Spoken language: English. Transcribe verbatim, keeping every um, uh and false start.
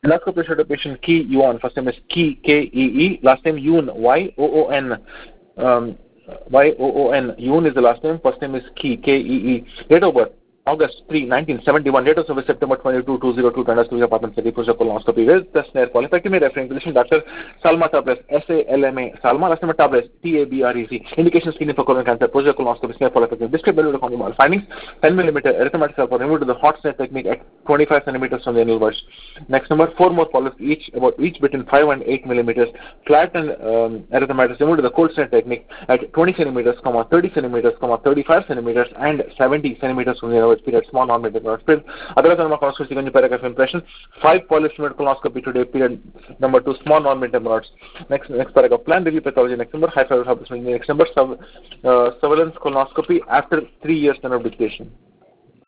Endoscopy showed a patient Ki Yuan. First name is Ki, K E E. Last name Yoon, Y O O N. Um, Y O O N. Yoon is the last name. First name is Ki, K E E. Date of birth August third, nineteen seventy-one. Date of service September twenty-second, two thousand two. Endoscopy apartment city. Procedure colonoscopy with the snare call. Effectively referring physician Doctor Salma Tabrez. S A L M A. Salma. Last name Tabrez. T A B R E Z. Indication screening for colon cancer. Procedure colonoscopy. Snare call. Effectively. Describe below the common findings. ten millimeter arithmetic cell removed to the hot snare technique at twenty-five centimeters from the anal verge. Next number, four more polyps, each about each between five and eight millimeters. Flat and um, erythematous removed to the cold snare technique at twenty centimeters, comma thirty centimeters, comma thirty-five centimeters, and seventy centimeters from the anal verge period. Small non-medical not spread. Other than colonoscopy, paragraph impression. Five polyps made colonoscopy today. Period. Number two, small non-medical nodes. Next, next paragraph. Plan review pathology. Next number, high fiber. Next number, sub, uh, surveillance colonoscopy after three years of dictation.